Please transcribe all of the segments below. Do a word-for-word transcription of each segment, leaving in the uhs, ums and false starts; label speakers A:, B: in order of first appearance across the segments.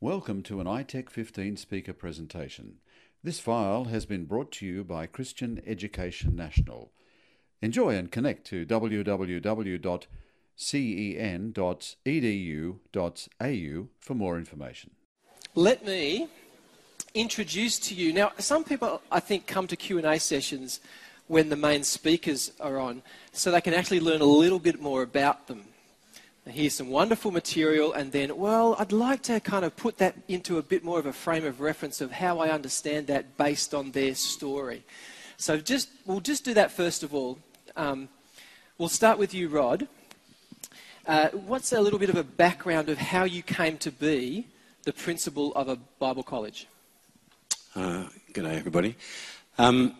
A: Welcome to an iTech fifteen speaker presentation. This file has been brought to you by Christian Education National. Enjoy and connect to w w w dot cen dot e d u dot a u for more information.
B: Let me introduce to you, now some people I think come to Q and A sessions when the main speakers are on so they can actually learn a little bit more about them. Here's some wonderful material, and then, well, I'd like to kind of put that into a bit more of a frame of reference of how I understand that based on their story. So just we'll just do that first of all. Um, we'll start with you, Rod. Uh, what's a little bit of a background of how you came to be the principal of a Bible college?
C: Uh, good day, everybody. Um,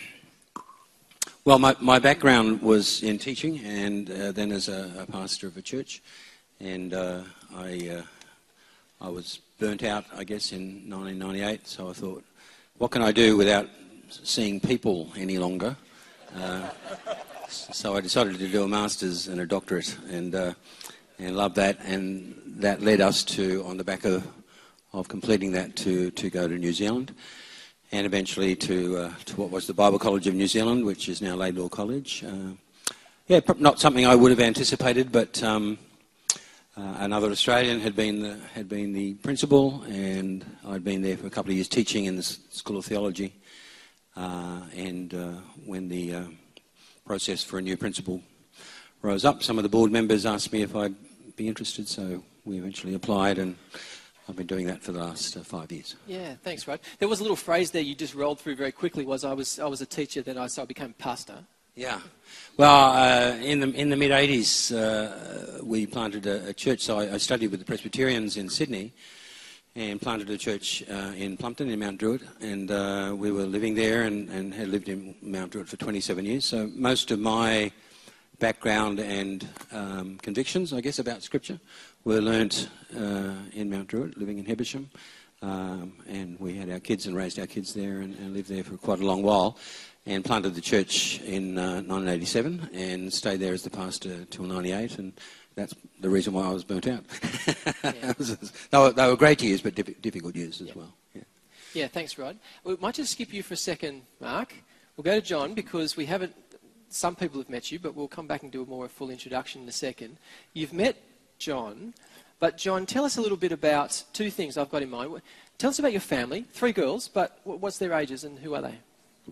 C: Well, my, my background was in teaching and uh, then as a, a pastor of a church. And uh, I uh, I was burnt out, I guess, in nineteen ninety-eight. So I thought, what can I do without seeing people any longer? Uh, so I decided to do a master's and a doctorate and uh, and loved that. And that led us to, on the back of, of completing that, to, to go to New Zealand. And eventually to uh, to what was the Bible College of New Zealand, which is now Laidlaw College. Uh, yeah, not something I would have anticipated, but um, uh, another Australian had been the, had been the principal, and I'd been there for a couple of years teaching in the School of Theology. Uh, and uh, when the uh, process for a new principal rose up, some of the board members asked me if I'd be interested, so we eventually applied, and I've been doing that for the last uh, five years.
B: Yeah, thanks, Rod. There was a little phrase there you just rolled through very quickly. Was I was I was a teacher, then I so I became pastor.
C: Yeah, well, uh, in the in the mid eighties, uh, we planted a, a church. So I, I studied with the Presbyterians in Sydney, and planted a church uh, in Plumpton in Mount Druitt, and uh, we were living there and, and had lived in Mount Druitt for twenty-seven years. So most of my background and um, convictions, I guess, about Scripture were learnt uh, in Mount Druitt, living in Hebersham, um, and we had our kids and raised our kids there and, and lived there for quite a long while, and planted the church in uh, nineteen eighty-seven and stayed there as the pastor till ninety-eight, and that's the reason why I was burnt out.
B: Yeah.
C: they, were, they were great years, but diff- difficult years as
B: yeah.
C: well. Yeah.
B: yeah, thanks, Rod. We might just skip you for a second, Mark. We'll go to John because we haven't, some people have met you, but we'll come back and do a more full introduction in a second. You've met John, but John, tell us a little bit about two things I've got in mind. Tell us about your family, three girls, but what's their ages and who are they?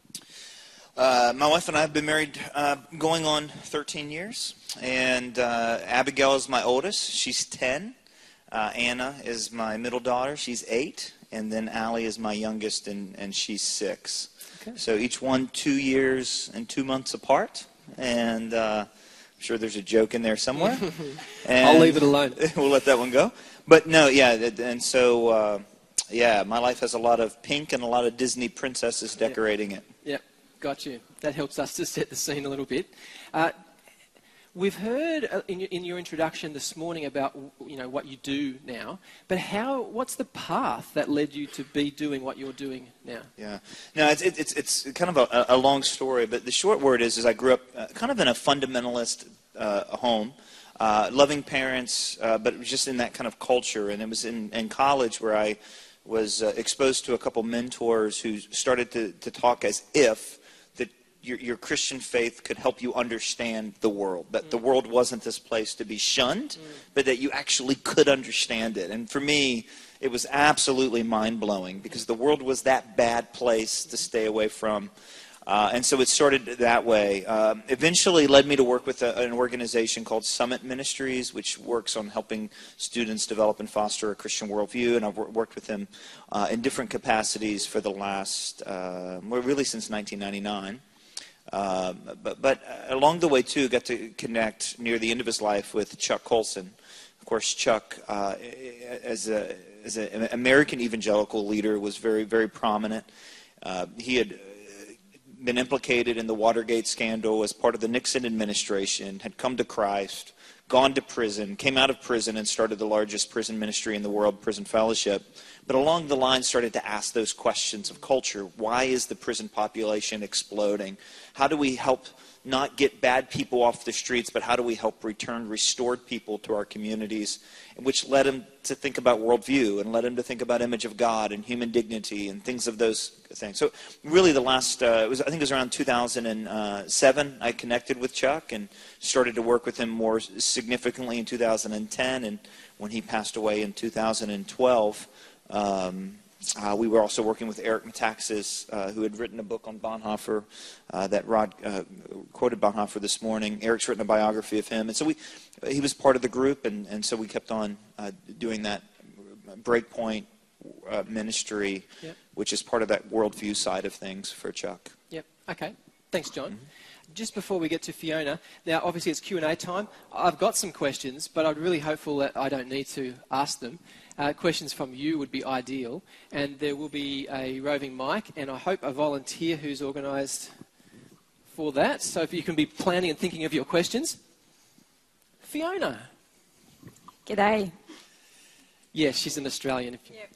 D: Uh, my wife and I have been married uh, going on thirteen years, and uh, Abigail is my oldest. She's ten. Uh, Anna is my middle daughter. She's eight. And then Allie is my youngest, and, and she's six. Okay. So each one two years and two months apart, and uh, I'm sure there's a joke in there somewhere. And
B: I'll leave it alone.
D: We'll let that one go. But no, yeah, and so, uh, yeah, my life has a lot of pink and a lot of Disney princesses decorating
B: yep.
D: it.
B: Yep, got you. That helps us to set the scene a little bit. Uh, we've heard uh, in, your, in your introduction this morning about, you know, what you do now, but how? What's the path that led you to be doing what you're doing now?
D: Yeah, no, it's it's it's kind of a, a long story, but the short word is, is I grew up uh, kind of in a fundamentalist uh, home, uh, loving parents, uh, but it was just in that kind of culture, and it was in, in college where I was uh, exposed to a couple mentors who started to, to talk as if that your, your Christian faith could help you understand the world, that mm. the world wasn't this place to be shunned, mm. but that you actually could understand it. And for me, it was absolutely mind-blowing because the world was that bad place to stay away from. Uh, and so it started that way. Um, eventually led me to work with a, an organization called Summit Ministries, which works on helping students develop and foster a Christian worldview. And I've worked with them uh, in different capacities for the last, uh, well, really since nineteen ninety-nine. Um, but, but along the way, too, got to connect near the end of his life with Chuck Colson. Of course, Chuck, uh, as a as an American evangelical leader, was very, very prominent. Uh, he had been implicated in the Watergate scandal as part of the Nixon administration, had come to Christ, gone to prison, came out of prison and started the largest prison ministry in the world, Prison Fellowship. But along the line started to ask those questions of culture. Why is the prison population exploding? How do we help not get bad people off the streets, but how do we help return restored people to our communities? which led him to think about worldview and led him to think about image of God and human dignity and things of those things. So really the last, uh, it was, I think it was around two thousand seven, I connected with Chuck and started to work with him more significantly in two thousand ten, and when he passed away in two thousand twelve, um, Uh, we were also working with Eric Metaxas, uh, who had written a book on Bonhoeffer uh, that Rod uh, quoted Bonhoeffer this morning. Eric's written a biography of him. And so we, he was part of the group, and, and so we kept on uh, doing that Breakpoint uh, ministry, yep. which is part of that worldview side of things for Chuck.
B: Yep. Okay. Thanks, John. Mm-hmm. Just before we get to Fiona, now obviously it's Q and A time. I've got some questions, but I'm really hopeful that I don't need to ask them. Uh, questions from you would be ideal, and there will be a roving mic, and I hope a volunteer who's organised for that. So if you can be planning and thinking of your questions. Fiona.
E: G'day.
B: Yes, she's an Australian. If you...
E: Yep.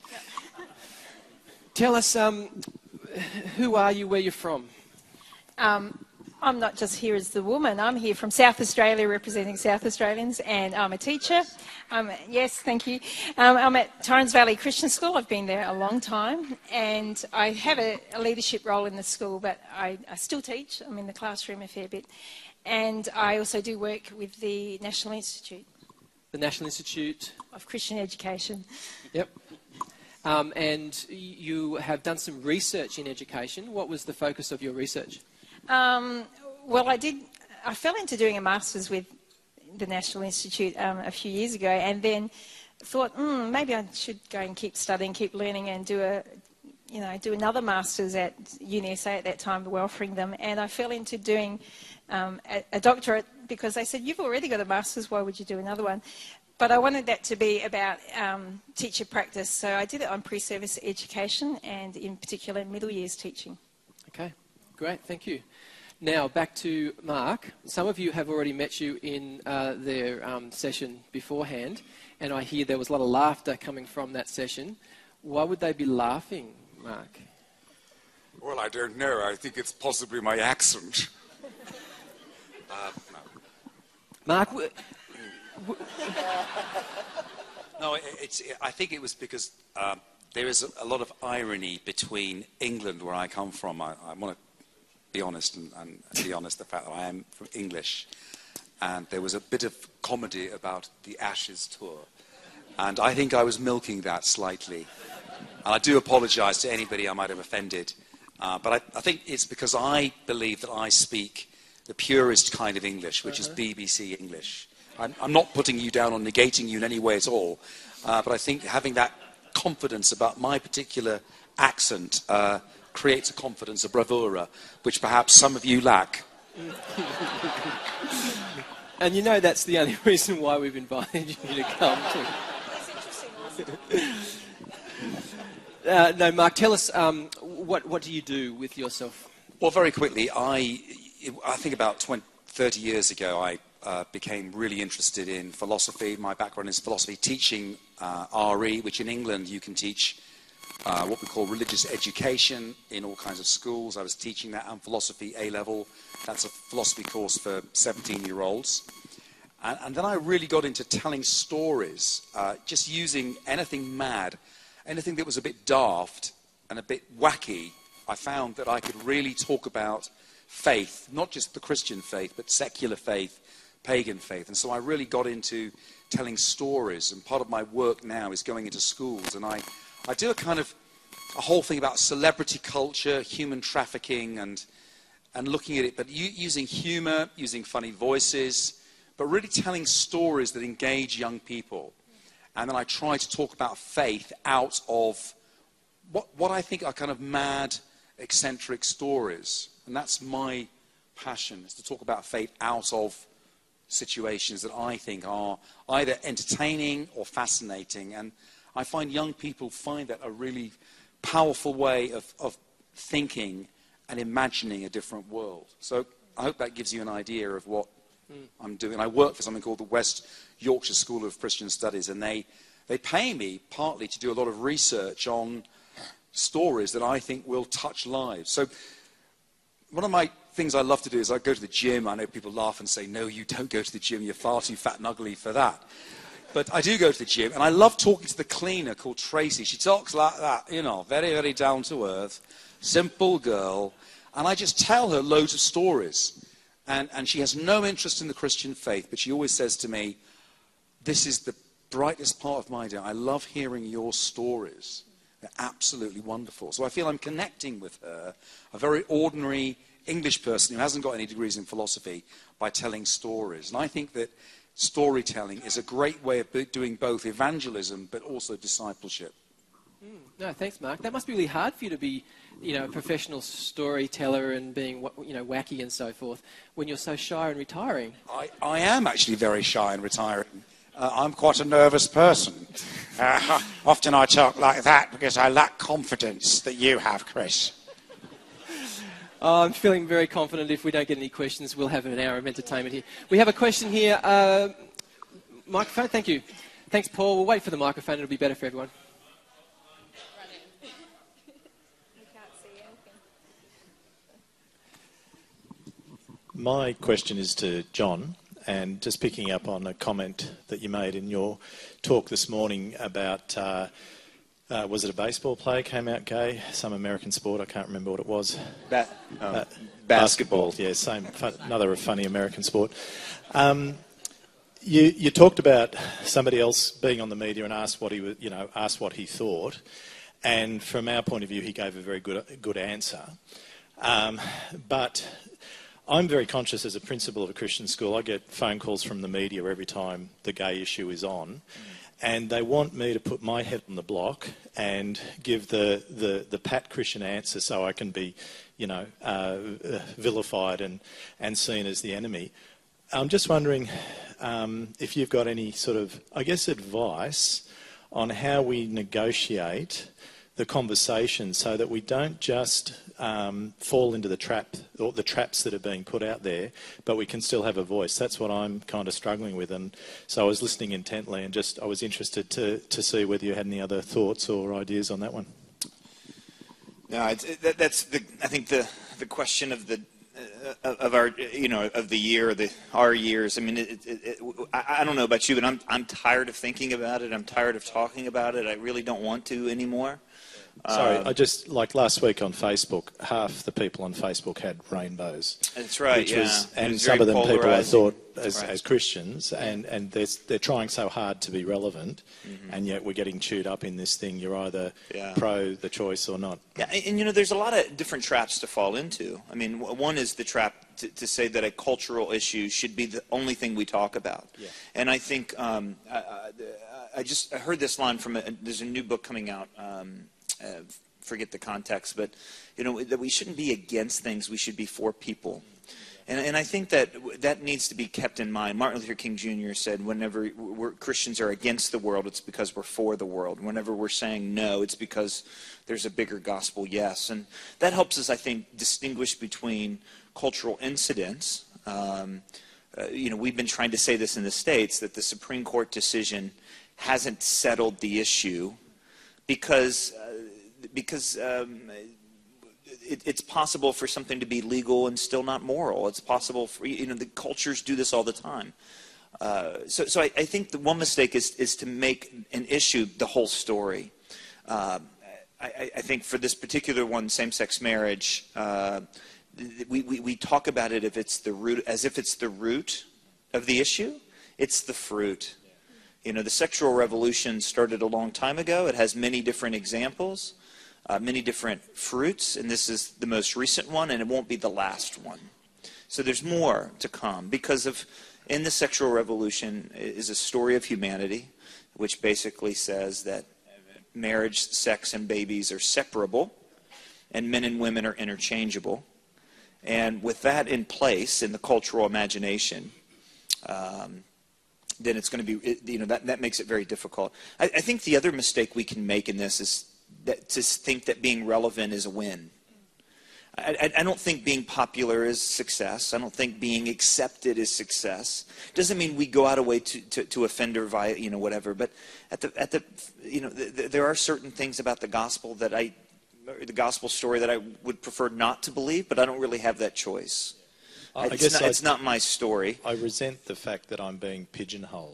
B: Tell us, um, who are you, where you're from?
E: Um, I'm not just here as the woman. I'm here from South Australia, representing South Australians, and I'm a teacher. Um, yes, thank you. Um, I'm at Torrens Valley Christian School. I've been there a long time, and I have a, a leadership role in the school, but I, I still teach. I'm in the classroom a fair bit. And I also do work with the National Institute.
B: The National Institute
E: of Christian Education.
B: Yep. Um, and you have done some research in education. What was the focus of your research?
E: Um, well, I did. I fell into doing a master's with the National Institute um, a few years ago, and then thought, mm, maybe I should go and keep studying, keep learning, and do a, you know, do another master's at U N S A at that time. We were offering them, and I fell into doing um, a, a doctorate because they said, "You've already got a master's. Why would you do another one?" But I wanted that to be about um, teacher practice, so I did it on pre-service education and, in particular, middle years teaching.
B: Okay, great, thank you. Now, back to Mark. Some of you have already met you in uh, their um, session beforehand, and I hear there was a lot of laughter coming from that session. Why would they be laughing, Mark?
F: Well, I don't know. I think it's possibly my accent. uh, no.
B: Mark... W- w-
G: no, it's, I think it was because uh, there is a, a lot of irony between England, where I come from. I, I want to be honest and, and be honest the fact that I am from English, and there was a bit of comedy about the Ashes tour, and I think I was milking that slightly, and I do apologise to anybody I might have offended, uh, but I, I think it's because I believe that I speak the purest kind of English, which uh-huh. is B B C English. I'm, I'm not putting you down or negating you in any way at all, uh, but I think having that confidence about my particular accent uh, creates a confidence, a bravura, which perhaps some of you lack.
B: And you know that's the only reason why we've invited you to come to. uh, no, Mark, tell us, um, what, what do you do with yourself?
G: Well, very quickly, I, I think about twenty, thirty years ago, I uh, became really interested in philosophy. My background is philosophy, teaching uh, R E, which in England you can teach Uh, what we call religious education in all kinds of schools. I was teaching that, and philosophy A-level. That's a philosophy course for seventeen-year-olds. And, and then I really got into telling stories, uh, just using anything mad, anything that was a bit daft and a bit wacky. I found that I could really talk about faith, not just the Christian faith, but secular faith, pagan faith. And so I really got into telling stories, and part of my work now is going into schools, and I I do a kind of a whole thing about celebrity culture, human trafficking, and and looking at it, but u- using humor, using funny voices, but really telling stories that engage young people. And then I try to talk about faith out of what what I think are kind of mad, eccentric stories. And that's my passion, is to talk about faith out of situations that I think are either entertaining or fascinating. And I find young people find that a really powerful way of, of thinking and imagining a different world. So I hope that gives you an idea of what mm. I'm doing. I work for something called the West Yorkshire School of Christian Studies, and they, they pay me partly to do a lot of research on stories that I think will touch lives. So one of my things I love to do is I go to the gym. I know people laugh and say, no, you don't go to the gym. You're far too fat and ugly for that. but I do go to the gym, and I love talking to the cleaner called Tracy. She talks like that, you know, very, very down to earth, simple girl, and I just tell her loads of stories. And, and she has no interest in the Christian faith, but she always says to me, this is the brightest part of my day. I love hearing your stories. They're absolutely wonderful. So I feel I'm connecting with her, a very ordinary English person who hasn't got any degrees in philosophy, by telling stories. And I think that storytelling is a great way of doing both evangelism but also discipleship.
B: Mm, no, thanks, Mark. That must be really hard for you to be, you know, a professional storyteller and being, you know, wacky and so forth when you're so shy and retiring.
G: I, I am actually very shy and retiring. Uh, I'm quite a nervous person. Uh, often I talk like that because I lack confidence that you have, Chris.
B: Oh, I'm feeling very confident if we don't get any questions, we'll have an hour of entertainment here. We have a question here. Uh, microphone, thank you. Thanks, Paul. We'll wait for the microphone. It'll be better for everyone.
H: My question is to John, and just picking up on a comment that you made in your talk this morning about... Uh, Uh, was it a baseball player came out gay? Some American sport, I can't remember what it was.
D: Ba- oh,
H: uh,
D: basketball.
H: basketball. Yeah, same. Fun, another funny American sport. Um, you, you talked about somebody else being on the media and asked what he, you know, asked what he thought, and from our point of view, he gave a very good, good answer. Um, but I'm very conscious as a principal of a Christian school. I get phone calls from the media every time the gay issue is on. And they want me to put my head on the block and give the, the, the pat Christian answer so I can be, you know, uh, vilified and, and seen as the enemy. I'm just wondering um, if you've got any sort of, I guess, advice on how we negotiate the conversation so that we don't just um, fall into the trap or the traps that are being put out there, but we can still have a voice. That's what I'm kind of struggling with. And so I was listening intently and just I was interested to, to see whether you had any other thoughts or ideas on that one.
D: No, it's, it, that, that's the, I think the the question of the uh, of our you know of the year, the our years. I mean, it, it, it, I, I don't know about you, but I'm I'm tired of thinking about it. I'm tired of talking about it. I really don't want to anymore.
H: Sorry,
D: um,
H: I just, like last week on Facebook, half the people on Facebook had rainbows.
D: That's right,
H: which
D: yeah.
H: Was, and
D: was
H: some of them people I
D: polarizing.
H: thought as,
D: Right.
H: as Christians, and, and they're, they're trying so hard to be relevant,
D: mm-hmm.
H: and yet we're getting chewed up in this thing. You're either
D: Yeah.
H: pro the choice or not.
D: Yeah, and, and you know, there's a lot of different traps to fall into. I mean, w- one is the trap to, to say that a cultural issue should be the only thing we talk about.
H: Yeah.
D: And I think um, I, I just I heard this line from a, there's a new book coming out. Um, uh, forget the context, but you know that we shouldn't be against things. We should be for people. And, and I think that that needs to be kept in mind. Martin Luther King Junior said, whenever we're, Christians are against the world, it's because we're for the world. Whenever we're saying no, it's because there's a bigger gospel yes. And that helps us, I think, distinguish between cultural incidents. Um, uh, you know, we've been trying to say this in the States, that the Supreme Court decision hasn't settled the issue because, uh, because um, It, it's possible for something to be legal and still not moral. It's possible for, you know, the cultures do this all the time. Uh, so so I, I think the one mistake is, is to make an issue the whole story. Uh, I, I think for this particular one, same-sex marriage, uh, we, we, we talk about it if it's the root, as if it's the root of the issue. It's the fruit. You know, the sexual revolution started a long time ago. It has many different examples. Uh, many different fruits, and this is the most recent one, and it won't be the last one. So there's more to come, because of, in the sexual revolution is a story of humanity, which basically says that marriage, sex, and babies are separable, and men and women are interchangeable. And with that in place in the cultural imagination, um, then it's going to be, you know, that, that makes it very difficult. I, I think the other mistake we can make in this is that to think that being relevant is a win. I, I, I don't think being popular is success. I don't think being accepted is success. Doesn't mean we go out of way to, to, to offend or via, you know, whatever. But at the at the you know the, the, there are certain things about the gospel that I, the gospel story that I would prefer not to believe. But I don't really have that choice.
H: I
D: It's,
H: guess
D: not,
H: I,
D: it's not my story.
H: I resent the fact that I'm being pigeonholed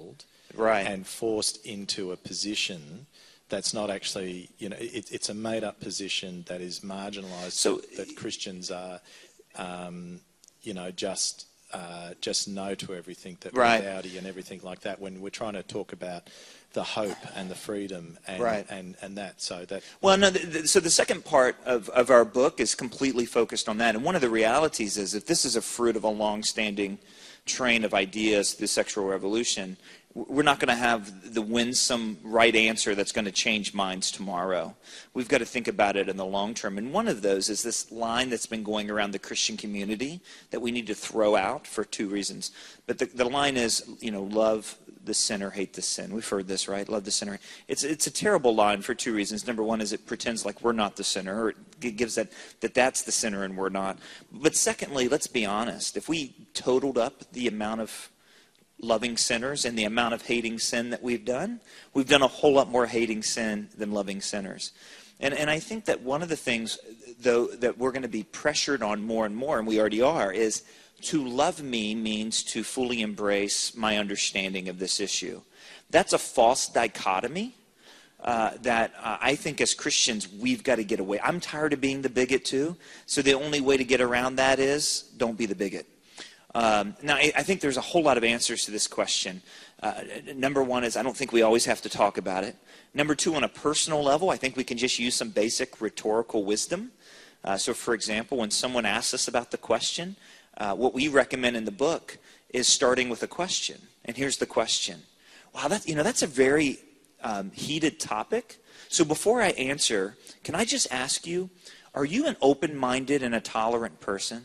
D: right.
H: and forced into a position that's not actually, you know, it, it's a made-up position that is marginalised,
D: So-
H: that Christians are, um, you know, just uh, just no to everything, that
D: Right.
H: we're rowdy and everything like that, when we're trying to talk about the hope and the freedom and,
D: Right.
H: and, and that. So that
D: Well, no. The, the, so the second part of, of our book is completely focused on that. And one of the realities is, if this is a fruit of a long-standing train of ideas, the sexual revolution, we're not going to have the winsome right answer that's going to change minds tomorrow. We've got to think about it in the long term. And one of those is this line that's been going around the Christian community that we need to throw out for two reasons. But the, the line is, you know, love the sinner, hate the sin. We've heard this, right? Love the sinner. It's it's a terrible line for two reasons. Number one is it pretends like we're not the sinner, or it gives that, that that's the sinner and we're not. But secondly, let's be honest. If we totaled up the amount of loving sinners and the amount of hating sin that we've done, we've done a whole lot more hating sin than loving sinners. And and I think that one of the things, though, that we're going to be pressured on more and more, and we already are, is to love me means to fully embrace my understanding of this issue. That's a false dichotomy uh, that uh, I think as Christians we've got to get away. I'm tired of being the bigot too, so the only way to get around that is don't be the bigot. Um, now, I, I think there's a whole lot of answers to this question. Uh, number one is I don't think we always have to talk about it. Number two, on a personal level, I think we can just use some basic rhetorical wisdom. Uh, so, for example, when someone asks us about the question, uh, what we recommend in the book is starting with a question. And here's the question. Wow, that, you know, that's a very um, heated topic. So before I answer, can I just ask you, are you an open-minded and a tolerant person?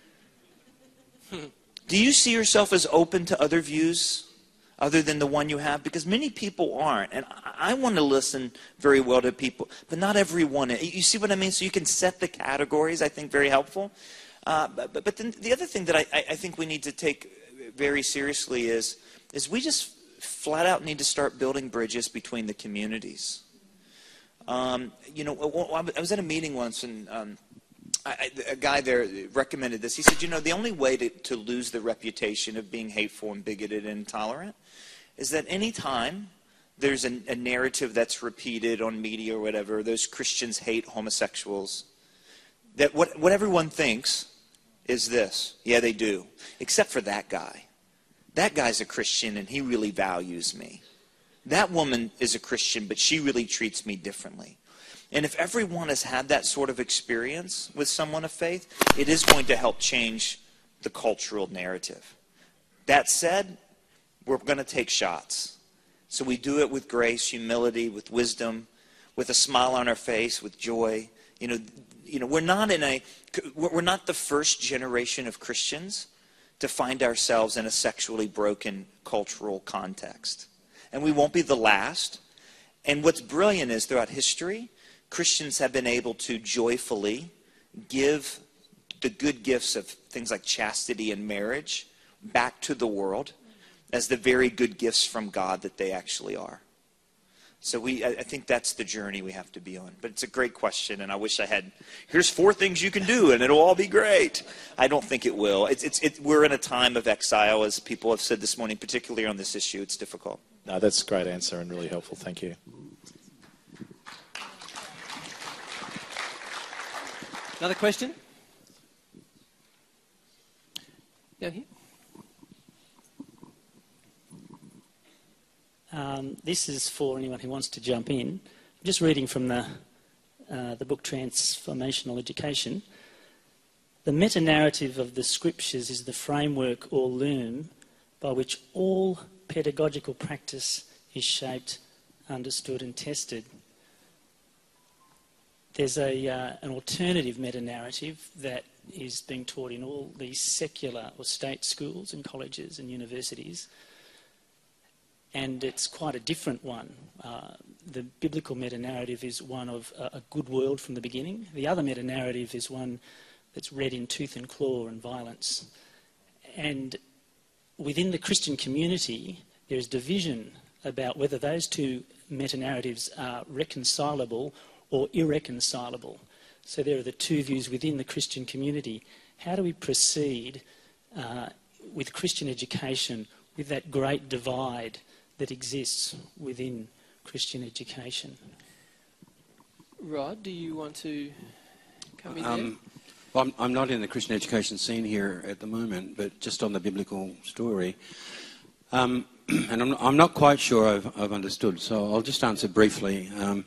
D: Do you see yourself as open to other views other than the one you have? Because many people aren't. And I, I want to listen very well to people, but not everyone. You see what I mean? So you can set the categories, I think, very helpful. Uh, but, but then the other thing that I, I think we need to take very seriously is, is we just flat out need to start building bridges between the communities. Um, you know, I was at a meeting once, and um, I, a guy there recommended this. He said, you know, the only way to, to lose the reputation of being hateful and bigoted and intolerant is that any time there's a, a narrative that's repeated on media or whatever, those Christians hate homosexuals, that what, what everyone thinks is this: yeah, they do, except for that guy. That guy's a Christian and he really values me. That woman is a Christian, but she really treats me differently. And if everyone has had that sort of experience with someone of faith, it is going to help change the cultural narrative. That said, we're going to take shots. So we do it with grace, humility, with wisdom, with a smile on our face, with joy. You know, you know, we're not in a, we're not the first generation of Christians to find ourselves in a sexually broken cultural context. And we won't be the last. And what's brilliant is throughout history, Christians have been able to joyfully give the good gifts of things like chastity and marriage back to the world as the very good gifts from God that they actually are. So we, I think that's the journey we have to be on. But it's a great question, and I wish I had, here's four things you can do, and it'll all be great. I don't think it will. It's, it's, it, we're in a time of exile, as people have said this morning, particularly on this issue. It's difficult.
H: No, that's a great answer and really helpful. Thank you.
B: Another question? Down here.
I: Um, this is for anyone who wants to jump in. I'm just reading from the, uh, the book Transformational Education. The meta-narrative of the scriptures is the framework or loom by which all pedagogical practice is shaped, understood and tested. There's a, uh, an alternative meta-narrative that is being taught in all these secular or state schools and colleges and universities, and it's quite a different one. Uh, the biblical meta-narrative is one of a, a good world from the beginning. The other meta-narrative is one that's read in tooth and claw and violence. And within the Christian community, there is division about whether those two meta-narratives are reconcilable or irreconcilable. So there are the two views within the Christian community. How do we proceed uh, with Christian education with that great divide that exists within Christian education.
B: Rod, do you want to come in there?
C: Um, well, I'm, I'm not in the Christian education scene here at the moment, but just on the biblical story. Um, and I'm, I'm not quite sure I've, I've understood, so I'll just answer briefly. Um,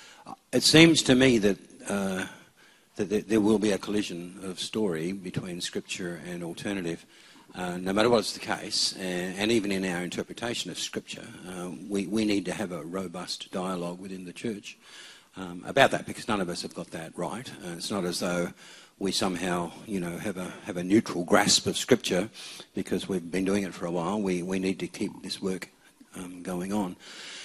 C: it seems to me that, uh, that there, there will be a collision of story between Scripture and alternative, uh, no matter what's the case, and, and even in our interpretation of Scripture. Uh, we, we need to have a robust dialogue within the church um, about that, because none of us have got that right. Uh, it's not as though we somehow, you know, have a have a neutral grasp of Scripture because we've been doing it for a while. We we need to keep this work um, going on.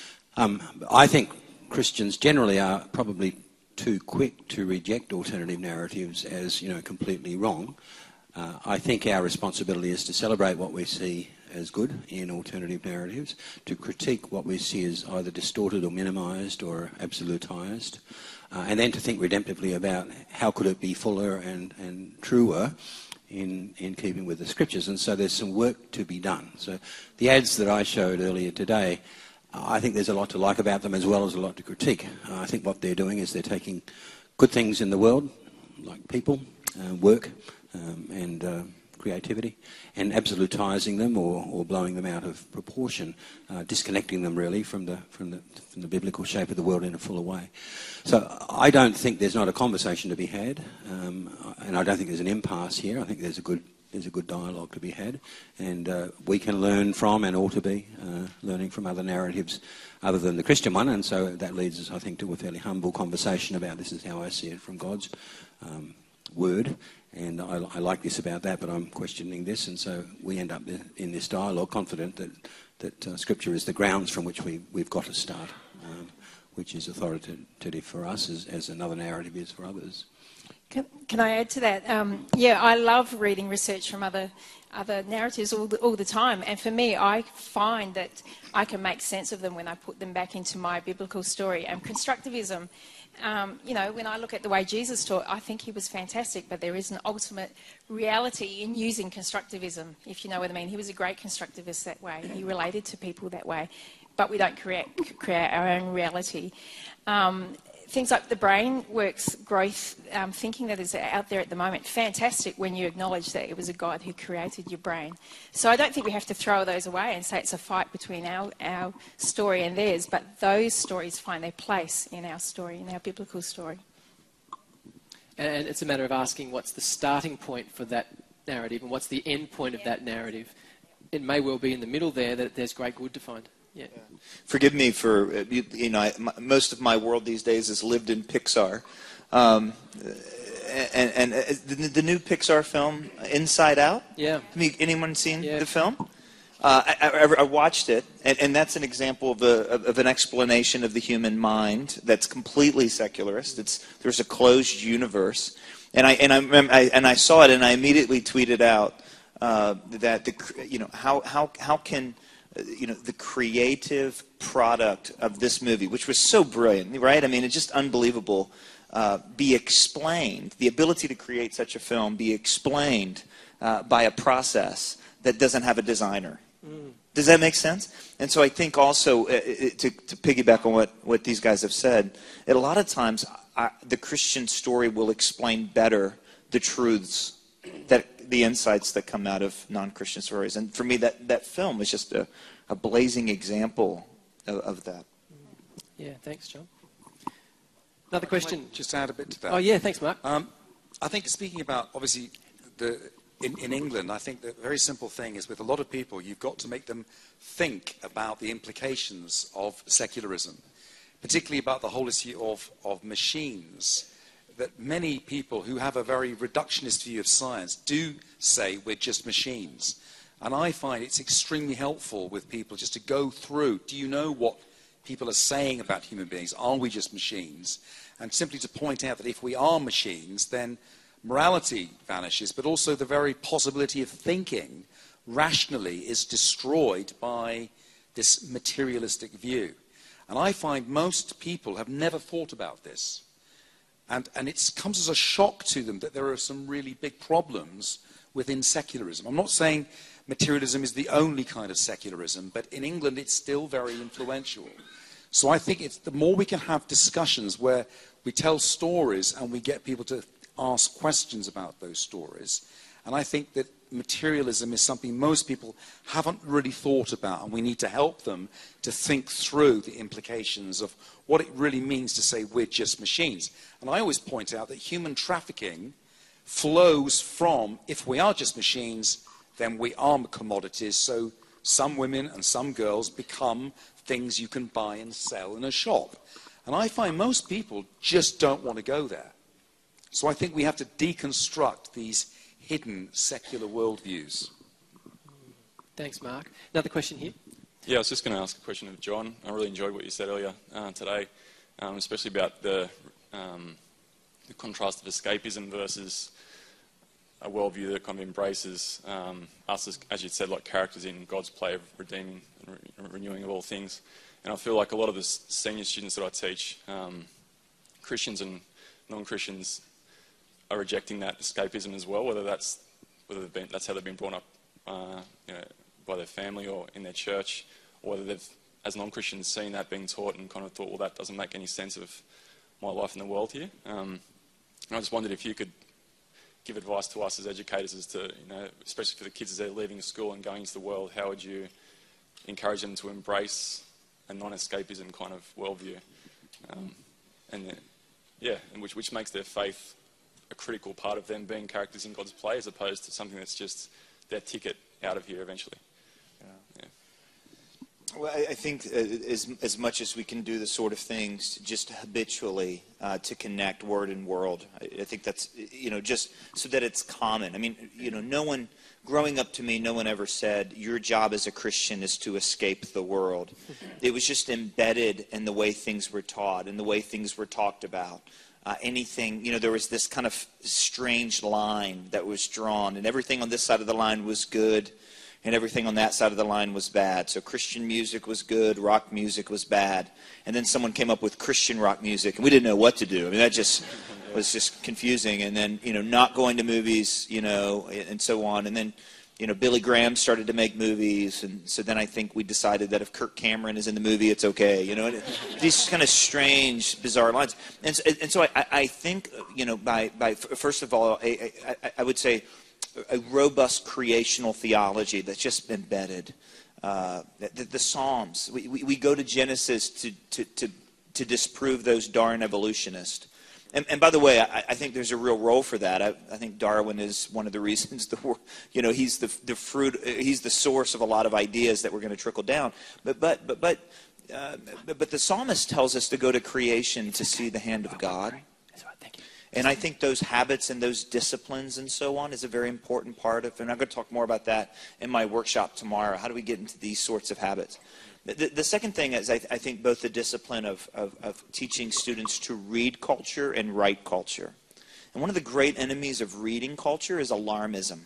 C: Um, I think Christians generally are probably too quick to reject alternative narratives as, you know, completely wrong. Uh, I think our responsibility is to celebrate what we see as good in alternative narratives, to critique what we see as either distorted or minimised or absolutised, uh, and then to think redemptively about how could it be fuller and, and truer in, in keeping with the Scriptures. And so there's some work to be done. So the ads that I showed earlier today, I think there's a lot to like about them as well as a lot to critique. Uh, I think what they're doing is they're taking good things in the world, like people, uh, work, um, and uh, creativity, and absolutising them or, or blowing them out of proportion, uh, disconnecting them really from the, from the from the biblical shape of the world in a fuller way. So I don't think there's not a conversation to be had, um, and I don't think there's an impasse here. I think there's a good there's a good dialogue to be had, and uh, we can learn from and ought to be uh, learning from other narratives other than the Christian one, and so that leads us, I think, to a fairly humble conversation about this is how I see it from God's um, word. And I, I like this about that, but I'm questioning this, and so we end up in this dialogue confident that, that uh, Scripture is the grounds from which we, we've got to start, um, which is authoritative for us as, as another narrative is for others.
E: Can, can I add to that? Um, yeah, I love reading research from other other narratives all the, all the time, and for me, I find that I can make sense of them when I put them back into my biblical story. And constructivism, um, you know, when I look at the way Jesus taught, I think he was fantastic, but there is an ultimate reality in using constructivism, if you know what I mean. He was a great constructivist that way. He related to people that way, but we don't create, create our own reality. Um, Things like the brain works growth um, thinking that is out there at the moment, fantastic when you acknowledge that it was a God who created your brain. So I don't think we have to throw those away and say it's a fight between our, our story and theirs, but those stories find their place in our story, in our biblical story.
B: And it's a matter of asking what's the starting point for that narrative and what's the end point of that narrative. It may well be in the middle there that there's great good to find. Yeah.
D: Forgive me for, you, you know, I, my, most of my world these days is lived in Pixar. Um, and and uh, the, the new Pixar film, Inside Out?
B: Yeah.
D: Have you, anyone seen
B: yeah.
D: the film? Uh, I, I, I watched it, and, and that's an example of, a, of, of an explanation of the human mind that's completely secularist. It's, there's a closed universe. And I, and, I, I, and I saw it, and I immediately tweeted out uh, that, the, you know, how, how, how can... you know, the creative product of this movie, which was so brilliant, right? I mean, it's just unbelievable, uh, be explained, the ability to create such a film be explained uh, by a process that doesn't have a designer. Mm. Does that make sense? And so I think also, uh, to, to piggyback on what, what these guys have said, a lot of times I, the Christian story will explain better the truths that the insights that come out of non-Christian stories. And for me, that, that film was just a, a blazing example of, of that.
B: Yeah, thanks, John. Another question.
G: Just add a bit to that.
B: Oh, yeah, thanks, Mark.
G: Um, I think speaking about, obviously, the, in, in England, I think the very simple thing is with a lot of people, you've got to make them think about the implications of secularism, particularly about the whole issue of, of machines. That many people who have a very reductionist view of science do say we're just machines. And I find it's extremely helpful with people just to go through, do you know what people are saying about human beings? Are we just machines? And simply to point out that if we are machines, then morality vanishes, but also the very possibility of thinking rationally is destroyed by this materialistic view. And I find most people have never thought about this. And, and it comes as a shock to them that there are some really big problems within secularism. I'm not saying materialism is the only kind of secularism, but in England it's still very influential. So I think it's the more we can have discussions where we tell stories and we get people to ask questions about those stories. And I think that materialism is something most people haven't really thought about, and we need to help them to think through the implications of what it really means to say we're just machines. And I always point out that human trafficking flows from, if we are just machines, then we are commodities. So some women and some girls become things you can buy and sell in a shop. And I find most people just don't want to go there. So I think we have to deconstruct these hidden secular worldviews.
B: Thanks, Mark. Another question here.
J: Yeah, I was just going to ask a question of John. I really enjoyed what you said earlier uh, today, um, especially about the, um, the contrast of escapism versus a worldview that kind of embraces um, us as, as you said, like characters in God's play of redeeming and re- renewing of all things. And I feel like a lot of the senior students that I teach, um, Christians and non-Christians, are rejecting that escapism as well, whether that's whether they've been, that's how they've been brought up, uh, you know, by their family or in their church, or whether they've, as non-Christians, seen that being taught and kind of thought, well, that doesn't make any sense of my life in the world here. Um, and I just wondered if you could give advice to us as educators as to, you know, especially for the kids as they're leaving school and going into the world, how would you encourage them to embrace a non-escapism kind of worldview, um, and then, yeah, and which which makes their faith a critical part of them being characters in God's play, as opposed to something that's just their ticket out of here eventually.
D: Yeah.
J: Yeah.
D: Well, I, I think uh, as as much as we can do the sort of things just habitually uh, to connect word and world, I, I think that's, you know, just so that it's common. I mean, you know, no one, growing up to me, no one ever said, your job as a Christian is to escape the world. It was just embedded in the way things were taught and the way things were talked about. Uh, anything, you know, there was this kind of strange line that was drawn, and everything on this side of the line was good, and everything on that side of the line was bad. So Christian music was good, rock music was bad. And then someone came up with Christian rock music, and we didn't know what to do. I mean, that just was just confusing. And then, you know, not going to movies, you know, and so on. And then, you know, Billy Graham started to make movies, and so then I think we decided that if Kirk Cameron is in the movie, it's okay. You know, these kind of strange, bizarre lines. And so, and so I, I think, you know, by, by first of all, I, I, I would say a robust creational theology that's just embedded. Uh, the, the Psalms, we, we, we go to Genesis to, to, to, to disprove those darn evolutionists. And, and by the way, I, I think there's a real role for that. I, I think Darwin is one of the reasons the, you know, he's the the fruit, he's the source of a lot of ideas that we're going to trickle down. But but but but, uh, but but the psalmist tells us to go to creation to see the hand of God. And I think those habits and those disciplines and so on is a very important part of. And I'm going to talk more about that in my workshop tomorrow. How do we get into these sorts of habits? The, the second thing is I, th- I think both the discipline of, of, of teaching students to read culture and write culture. And one of the great enemies of reading culture is alarmism.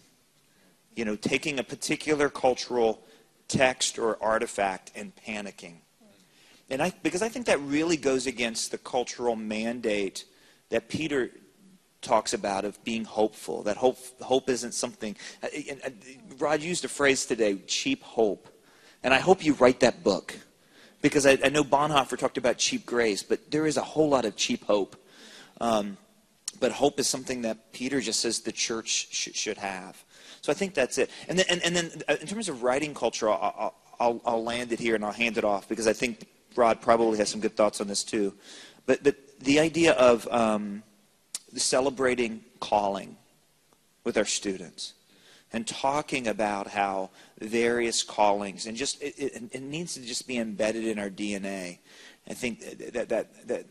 D: You know, taking a particular cultural text or artifact and panicking. And I, because I think that really goes against the cultural mandate that Peter talks about of being hopeful. That hope, hope isn't something. And, and Rod used a phrase today, cheap hope. And I hope you write that book, because I, I know Bonhoeffer talked about cheap grace, but there is a whole lot of cheap hope. Um, but hope is something that Peter just says the church sh- should have. So I think that's it. And then, and, and then in terms of writing culture, I'll, I'll, I'll land it here and I'll hand it off, because I think Rod probably has some good thoughts on this too. But, but the idea of um, celebrating calling with our students. And talking about how various callings, and just it, it, it needs to just be embedded in our D N A. I think that that that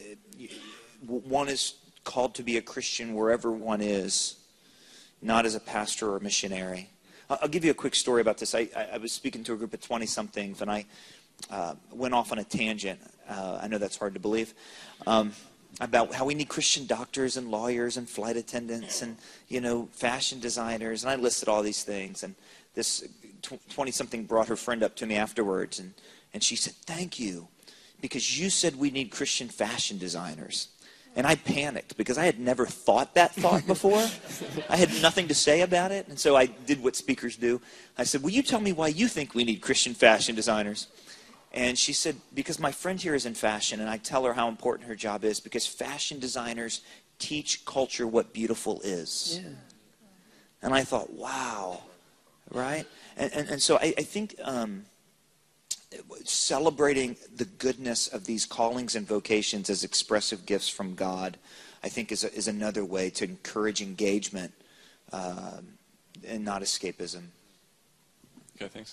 D: one is called to be a Christian wherever one is, not as a pastor or a missionary. I'll give you a quick story about this. I, I was speaking to a group of twenty-somethings, and I uh, went off on a tangent. Uh, I know that's hard to believe. Um, about how we need Christian doctors and lawyers and flight attendants and, you know, fashion designers. And I listed all these things. And this twenty-something brought her friend up to me afterwards. And, and she said, thank you, because you said we need Christian fashion designers. And I panicked because I had never thought that thought before. I had nothing to say about it. And so I did what speakers do. I said, will you tell me why you think we need Christian fashion designers? And she said, because my friend here is in fashion, and I tell her how important her job is, because fashion designers teach culture what beautiful is. Yeah. And I thought, wow, right? And, and, and so I, I think um, celebrating the goodness of these callings and vocations as expressive gifts from God, I think is, a, is another way to encourage engagement uh, and not escapism.
J: Okay, thanks.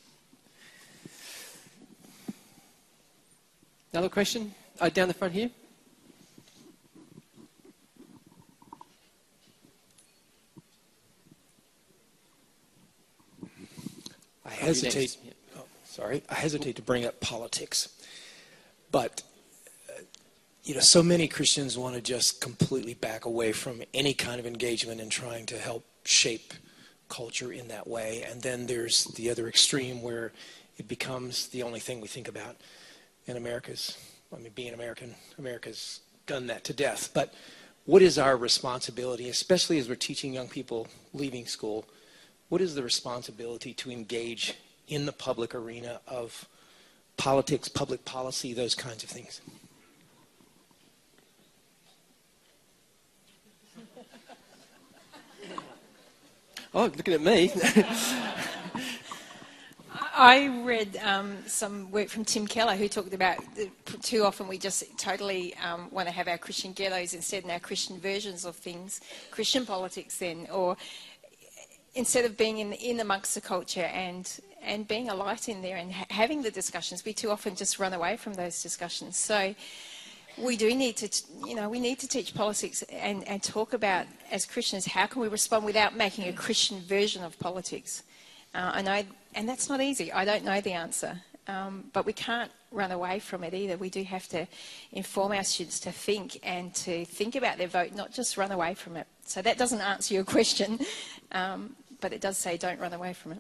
B: Another question? Oh, down the front here.
K: I hesitate. Oh, sorry, I hesitate to bring up politics, but uh, you know, so many Christians want to just completely back away from any kind of engagement in trying to help shape culture in that way, and then there's the other extreme where it becomes the only thing we think about. And America's, I mean, being American, America's done that to death. But what is our responsibility, especially as we're teaching young people leaving school, what is the responsibility to engage in the public arena of politics, public policy, those kinds of things?
B: Oh, looking at me.
E: I read um, some work from Tim Keller who talked about the, too often we just totally um, want to have our Christian ghettos instead and our Christian versions of things, Christian politics then, or instead of being in, in amongst the culture and, and being a light in there and ha- having the discussions, we too often just run away from those discussions. So we do need to, you know, we need to teach politics and, and talk about, as Christians, how can we respond without making a Christian version of politics. Uh, I know, and that's not easy. I don't know the answer, um, but we can't run away from it either. We do have to inform our students to think and to think about their vote, not just run away from it. So that doesn't answer your question, um, but it does say don't run away from it.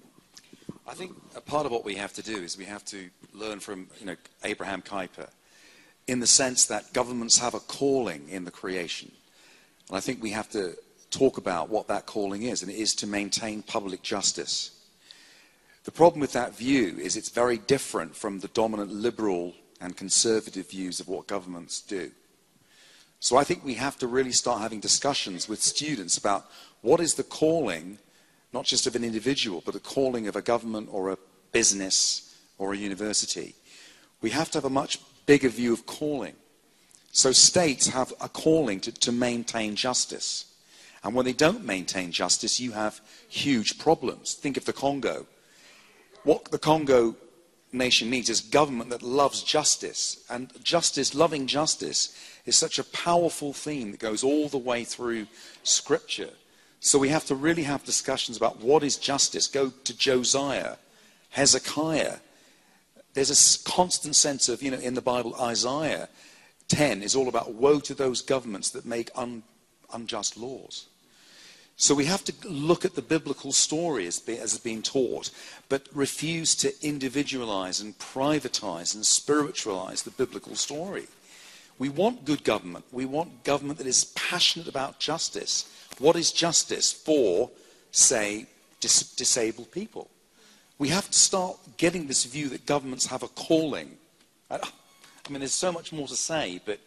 G: I think a part of what we have to do is we have to learn from, you know, Abraham Kuyper, in the sense that governments have a calling in the creation. And I think we have to talk about what that calling is, and it is to maintain public justice. The problem with that view is it's very different from the dominant liberal and conservative views of what governments do. So I think we have to really start having discussions with students about what is the calling, not just of an individual, but the calling of a government or a business or a university. We have to have a much bigger view of calling. So states have a calling to, to maintain justice. And when they don't maintain justice, you have huge problems. Think of the Congo. What the Congo nation needs is government that loves justice. And justice, loving justice, is such a powerful theme that goes all the way through Scripture. So we have to really have discussions about what is justice. Go to Josiah, Hezekiah. There's a constant sense of, you know, in the Bible, Isaiah ten is all about woe to those governments that make un, unjust laws. So we have to look at the biblical story as, be, as being taught, but refuse to individualize and privatize and spiritualize the biblical story. We want good government. We want government that is passionate about justice. What is justice for, say, dis- disabled people? We have to start getting this view that governments have a calling. I, I mean, there's so much more to say, but...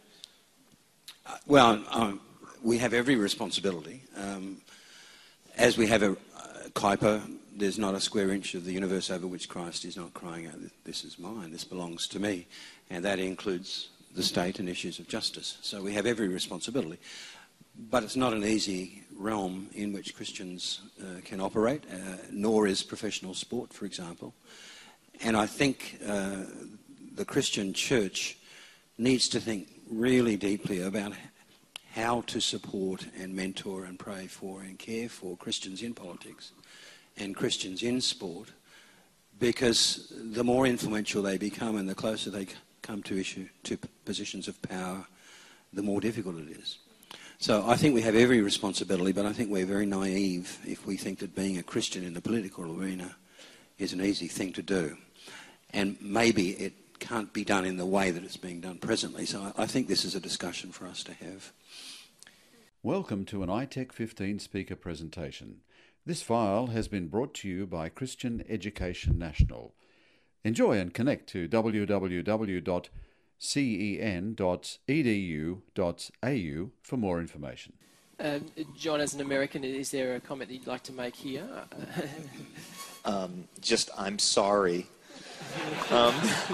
C: Uh, well, um, we have every responsibility. Um, As we have a uh, Kuyper, there's not a square inch of the universe over which Christ is not crying out, this is mine, this belongs to me. And that includes the state and issues of justice. So we have every responsibility. But it's not an easy realm in which Christians uh, can operate, uh, nor is professional sport, for example. And I think uh, the Christian church needs to think really deeply about how to support and mentor and pray for and care for Christians in politics and Christians in sport, because the more influential they become and the closer they come to issue to positions of power, the more difficult it is. So I think we have every responsibility, but I think we're very naive if we think that being a Christian in the political arena is an easy thing to do. And maybe it can't be done in the way that it's being done presently. So I, I think this is a discussion for us to have.
A: Welcome to an I TEC fifteen speaker presentation. This file has been brought to you by Christian Education National. Enjoy and connect to w w w dot cen dot e d u dot a u for more information.
B: Um, John, as an American, is there a comment that you'd like to make here?
D: um, just, I'm sorry. um,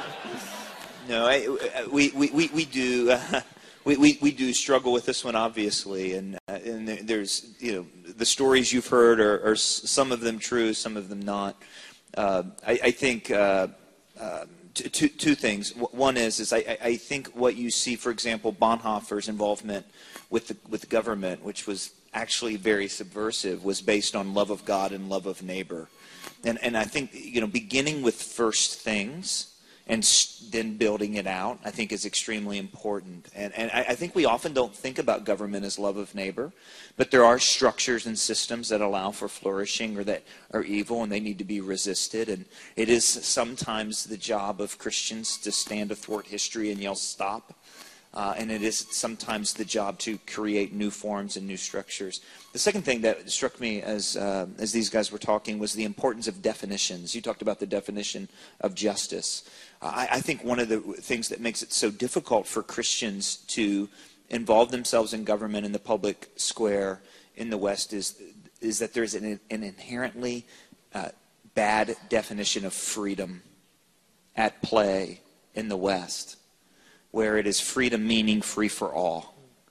D: no, I, we, we, we, we do... Uh, We, we, we do struggle with this one, obviously, and uh, and there's, you know, the stories you've heard are, are some of them true, some of them not. Uh, I, I think uh, uh, t- two, two things. One is is I, I think what you see, for example, Bonhoeffer's involvement with the with the government, which was actually very subversive, was based on love of God and love of neighbor, and and I think, you know, beginning with first things and then building it out, I think, is extremely important. And, and I, I think we often don't think about government as love of neighbor, but there are structures and systems that allow for flourishing or that are evil, and they need to be resisted. And it is sometimes the job of Christians to stand athwart history and yell stop. Uh, and it is sometimes the job to create new forms and new structures. The second thing that struck me as uh, as these guys were talking was the importance of definitions. You talked about the definition of justice. Uh, I, I think one of the things that makes it so difficult for Christians to involve themselves in government in the public square in the West is is that there's an, an inherently uh, bad definition of freedom at play in the West, where it is freedom meaning free for all.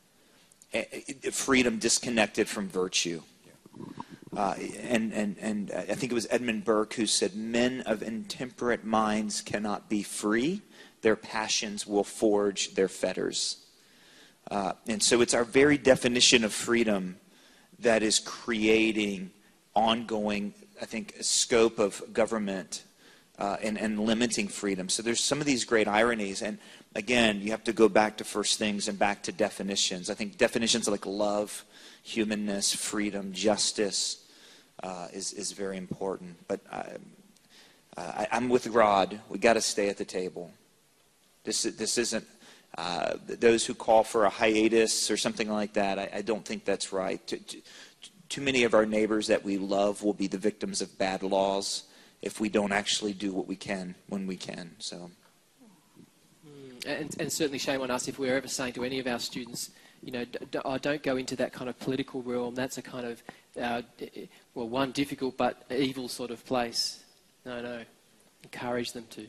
D: Freedom disconnected from virtue. Uh, and, and, and I think it was Edmund Burke who said, men of intemperate minds cannot be free. Their passions will forge their fetters. Uh, and so it's our very definition of freedom that is creating ongoing, I think, scope of government uh, and, and limiting freedom. So there's some of these great ironies. And again, you have to go back to first things and back to definitions. I think definitions like love, humanness, freedom, justice uh, is, is very important. But I, I, I'm with Rod. We got to stay at the table. This, this isn't, uh, those who call for a hiatus or something like that, I, I don't think that's right. Too, too, too many of our neighbors that we love will be the victims of bad laws if we don't actually do what we can when we can. So.
B: And, and certainly shame on us if we're ever saying to any of our students, you know, d- d- oh, don't go into that kind of political realm. That's a kind of, uh, well, one, difficult but evil sort of place. No, no. Encourage them to.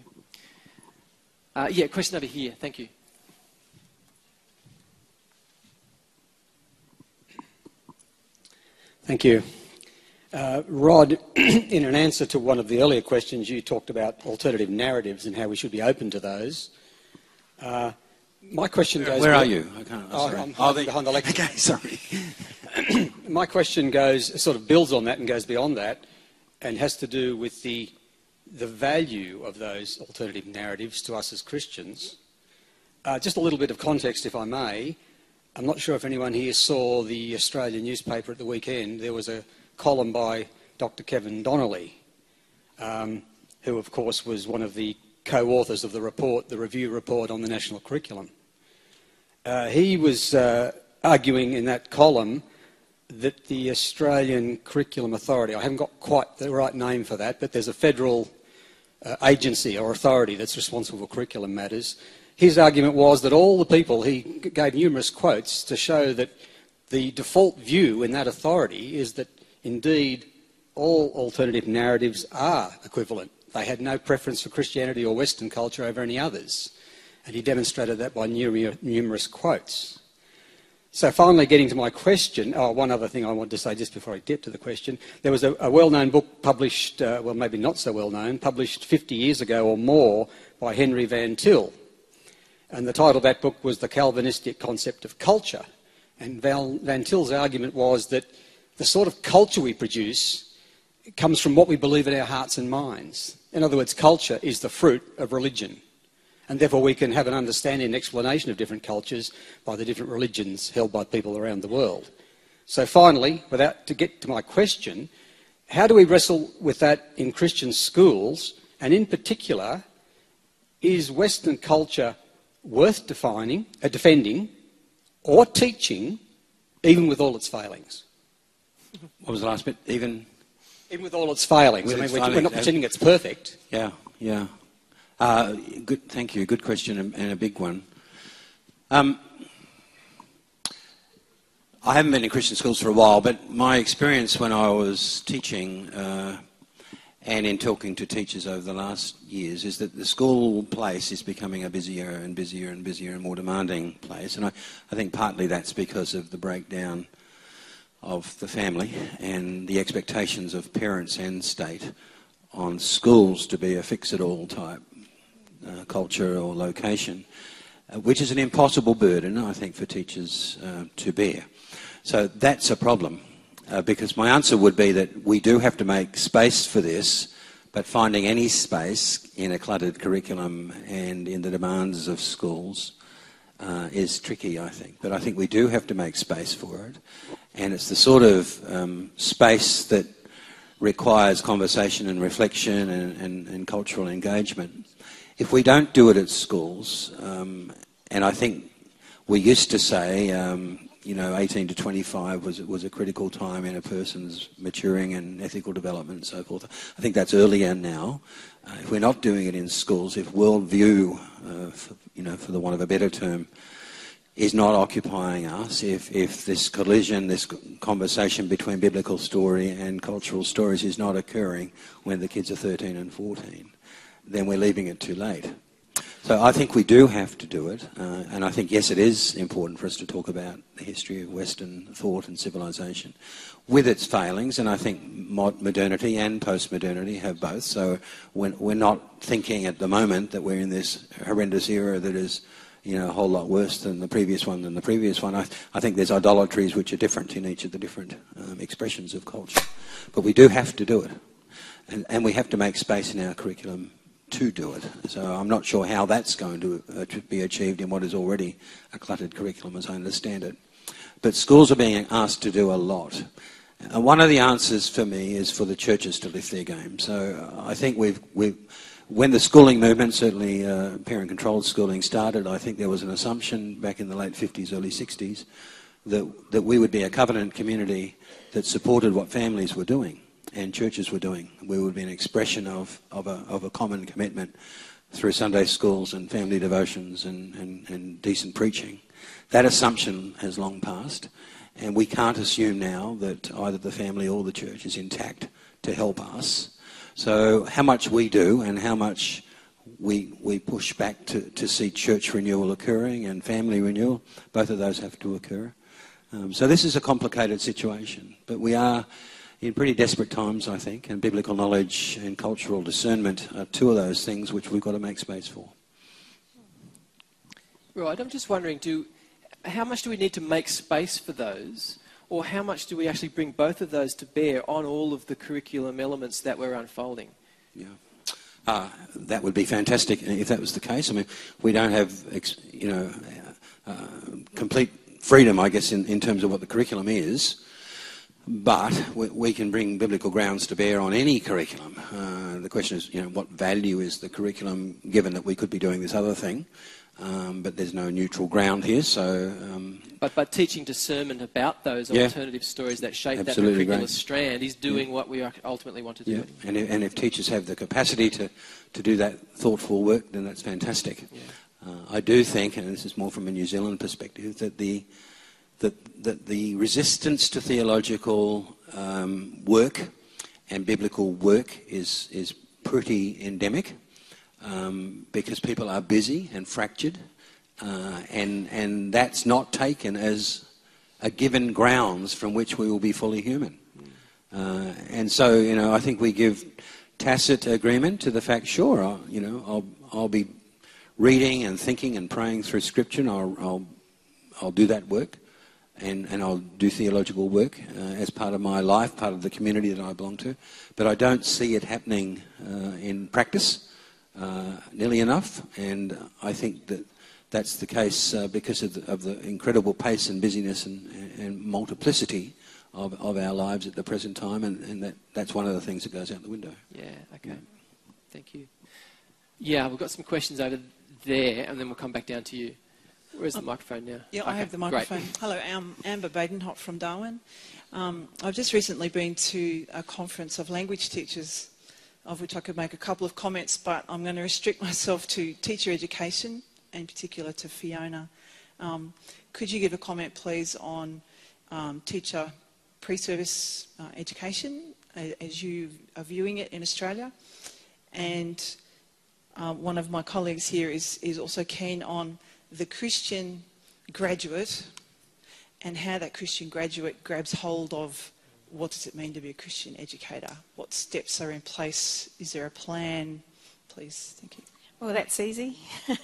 B: Uh, yeah, question over here. Thank you.
L: Thank you. Uh, Rod, in an answer to one of the earlier questions, you talked about alternative narratives and how we should be open to those. Uh, my question goes...
C: Where are you? I can't,
L: oh,
C: sorry.
L: I'm hiding
C: oh,
L: behind the lectern.
C: Okay, sorry.
L: My question goes, sort of builds on that and goes beyond that, and has to do with the, the value of those alternative narratives to us as Christians. Uh, just a little bit of context, if I may. I'm not sure if anyone here saw the Australian newspaper at the weekend. There was a column by Doctor Kevin Donnelly, um, who, of course, was one of the co-authors of the report, the review report on the national curriculum. Uh, he was uh, arguing in that column that the Australian Curriculum Authority, I haven't got quite the right name for that, but there's a federal uh, agency or authority that's responsible for curriculum matters. His argument was that all the people, he gave numerous quotes to show that the default view in that authority is that indeed all alternative narratives are equivalent. They had no preference for Christianity or Western culture over any others. And he demonstrated that by numerous quotes. So finally getting to my question, oh, one other thing I wanted to say just before I get to the question. There was a, a well-known book published, uh, well maybe not so well-known, published fifty years ago or more by Henry Van Til. And the title of that book was The Calvinistic Concept of Culture. And Val, Van Til's argument was that the sort of culture we produce comes from what we believe in our hearts and minds. In other words, culture is the fruit of religion. And therefore we can have an understanding and explanation of different cultures by the different religions held by people around the world. So finally, without to get to my question, how do we wrestle with that in Christian schools, and in particular is Western culture worth defining, uh, defending or teaching, even with all its failings?
C: What was the last bit? Even...
L: Even with all its failings.
C: With
L: I mean,
C: its
L: we're,
C: failings,
L: we're not
C: uh,
L: pretending it's perfect.
C: Yeah, yeah. Uh, good, thank you. Good question and, and a big one. Um, I haven't been in Christian schools for a while, but my experience when I was teaching uh, and in talking to teachers over the last years is that the school place is becoming a busier and busier and busier and more demanding place. And I, I think partly that's because of the breakdown of the family and the expectations of parents and state on schools to be a fix-it-all type uh, culture or location, uh, which is an impossible burden, I think, for teachers uh, to bear. So that's a problem, uh, because my answer would be that we do have to make space for this, but finding any space in a cluttered curriculum and in the demands of schools uh, is tricky, I think. But I think we do have to make space for it. And it's the sort of um, space that requires conversation and reflection and, and, and cultural engagement. If we don't do it at schools, um, and I think we used to say, um, you know, eighteen to twenty-five was was a critical time in a person's maturing and ethical development and so forth. I think that's earlier now. Uh, if we're not doing it in schools, if worldview, uh, for, you know, for the want of a better term, is not occupying us, if, if this collision, this conversation between biblical story and cultural stories is not occurring when the kids are thirteen and fourteen, then we're leaving it too late. So I think we do have to do it, uh, and I think, yes, it is important for us to talk about the history of Western thought and civilization with its failings, and I think modernity and post-modernity have both. So we're, we're not thinking at the moment that we're in this horrendous era that is, you know, a whole lot worse than the previous one than the previous one. I, I think there's idolatries which are different in each of the different um, expressions of culture. But we do have to do it. And, and we have to make space in our curriculum to do it. So I'm not sure how that's going to, uh, to be achieved in what is already a cluttered curriculum as I understand it. But schools are being asked to do a lot. And one of the answers for me is for the churches to lift their game. So I think we've... we've When the schooling movement, certainly uh, parent-controlled schooling, started, I think there was an assumption back in the late fifties, early sixties, that, that we would be a covenant community that supported what families were doing and churches were doing. We would be an expression of, of, a, of a common commitment through Sunday schools and family devotions and, and, and decent preaching. That assumption has long passed, and we can't assume now that either the family or the church is intact to help us. So how much we do and how much we we push back to, to see church renewal occurring and family renewal, both of those have to occur. Um, so this is a complicated situation, but we are in pretty desperate times, I think, and biblical knowledge and cultural discernment are two of those things which we've got to make space for.
B: Right, I'm just wondering, do how much do we need to make space for those? Or how much do we actually bring both of those to bear on all of the curriculum elements that we're unfolding?
C: Yeah, uh, that would be fantastic if that was the case. I mean, we don't have, you know, uh, complete freedom, I guess, in, in terms of what the curriculum is, but we, we can bring biblical grounds to bear on any curriculum. Uh, the question is, you know, what value is the curriculum given that we could be doing this other thing? Um, but there's no neutral ground here, so... Um,
B: but, but teaching discernment about those
C: yeah,
B: alternative stories that shape that
C: absolutely
B: curricular
C: right.
B: strand is doing
C: yeah.
B: what we ultimately want to do.
C: Yeah. And, if, and if teachers have the capacity to, to do that thoughtful work, then that's fantastic.
B: Yeah.
C: Uh, I do think, and this is more from a New Zealand perspective, that the, that, that the resistance to theological um, work and biblical work is, is pretty endemic. Um, because people are busy and fractured, uh, and and that's not taken as a given grounds from which we will be fully human. Uh, and so, you know, I think we give tacit agreement to the fact, sure, I'll, you know, I'll I'll be reading and thinking and praying through Scripture, and I'll I'll, I'll do that work, and and I'll do theological work uh, as part of my life, part of the community that I belong to. But I don't see it happening uh, in practice. Uh, nearly enough, and I think that that's the case uh, because of the, of the incredible pace and busyness and, and multiplicity of, of our lives at the present time, and, and that, that's one of the things that goes out the window.
B: Yeah, okay. Yeah. Thank you. Yeah, we've got some questions over there, and then we'll come back down to you. Where's the um, microphone now?
M: Yeah,
B: okay,
M: I have the microphone.
B: Great.
M: Hello, I'm Amber Badenhop from Darwin. Um, I've just recently been to a conference of language teachers, of which I could make a couple of comments, but I'm going to restrict myself to teacher education, in particular to Fiona. Um, could you give a comment, please, on um, teacher pre-service uh, education as you are viewing it in Australia? And uh, one of my colleagues here is, is also keen on the Christian graduate and how that Christian graduate grabs hold of what does it mean to be a Christian educator? What steps are in place? Is there a plan? Please, thank you.
E: Well, that's easy.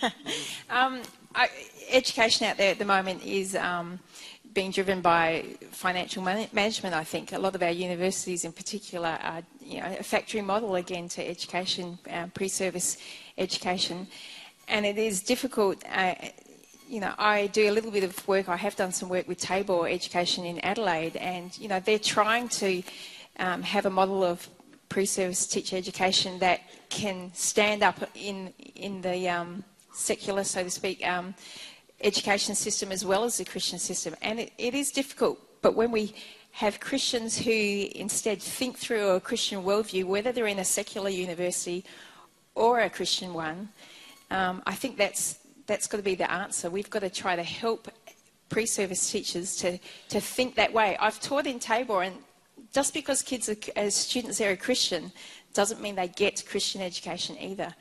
E: um, I, education out there at the moment is um, being driven by financial man- management, I think. A lot of our universities in particular are you know, a factory model, again, to education, um, pre-service education. And it is difficult. Uh, you know, I do a little bit of work. I have done some work with Tabor Education in Adelaide, and, you know, they're trying to um, have a model of pre-service teacher education that can stand up in, in the um, secular, so to speak, um, education system as well as the Christian system. And it, it is difficult, but when we have Christians who instead think through a Christian worldview, whether they're in a secular university or a Christian one, um, I think that's that's got to be the answer. We've got to try to help pre-service teachers to, to think that way. I've taught in Tabor, and just because kids are, as students there are Christian doesn't mean they get Christian education either.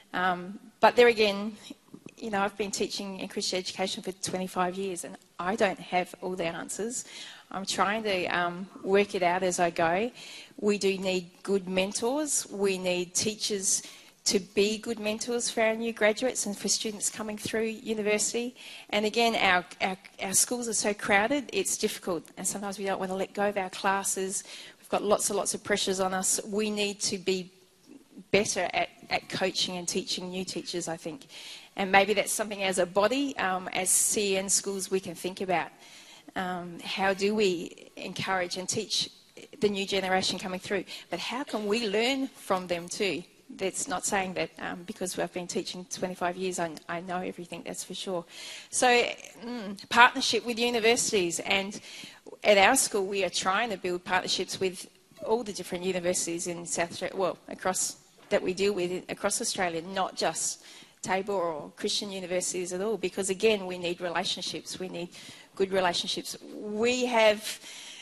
E: Um, but there again, you know, I've been teaching in Christian education for twenty-five years, and I don't have all the answers. I'm trying to um, work it out as I go. We do need good mentors. We need teachers to be good mentors for our new graduates and for students coming through university. And again, our, our, our schools are so crowded, it's difficult. And sometimes we don't want to let go of our classes. We've got lots and lots of pressures on us. We need to be better at, at coaching and teaching new teachers, I think. And maybe that's something as a body, um, as C E N schools, we can think about. Um, how do we encourage and teach the new generation coming through? But how can we learn from them too? That's not saying that um, because I've been teaching twenty-five years, I, I know everything, that's for sure. So mm, partnership with universities, and at our school we are trying to build partnerships with all the different universities in South Australia, well, across that we deal with across Australia, not just Tabor or Christian universities at all, because again, we need relationships, we need good relationships. We have